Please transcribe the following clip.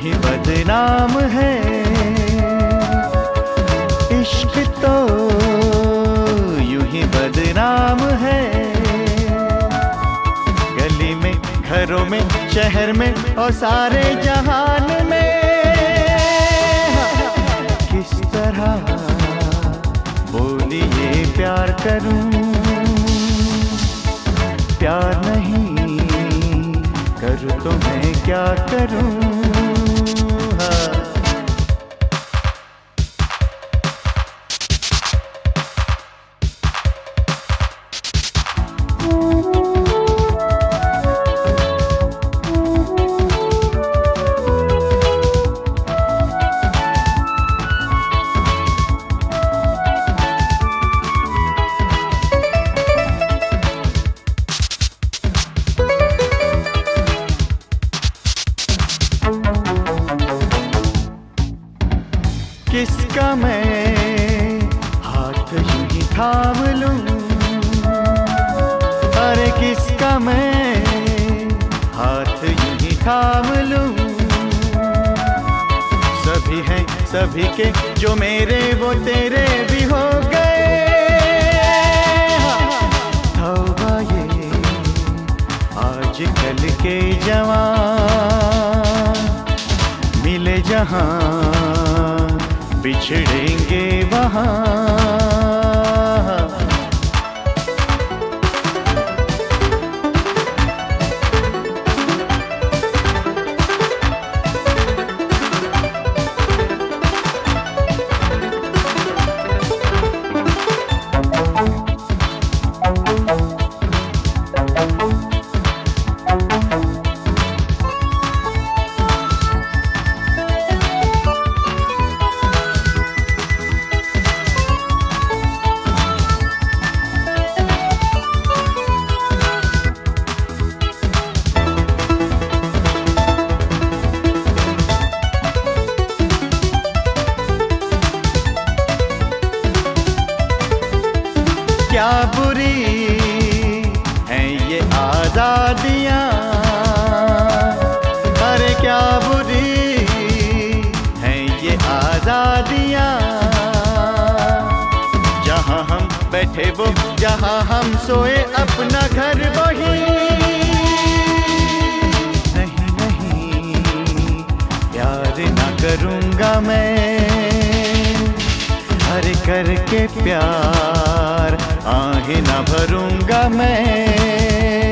ही बदनाम है। इश्क तो यूं ही बदनाम है। गली में, घरों में, शहर में और सारे जहान में। किस तरह बोलिए प्यार करूं, प्यार नहीं करूं तो मैं क्या करूं। किसका मैं हाथ यूं ही थाम लूं, अरे किसका मैं हाथ यूं ही थाम लूं। सभी हैं सभी के जो मेरे वो तेरे भी हो गए। तौबा ये आज कल के जवान, मिले जहां बिछड़ेंगे वहां। क्या बुरी हैं ये आजादियां, अरे क्या बुरी हैं ये आजादियां। जहां हम बैठे वो, जहां हम सोए अपना घर वही। नहीं नहीं प्यार ना करूंगा मैं, अरे करके प्यार आहें ना भरूंगा मैं।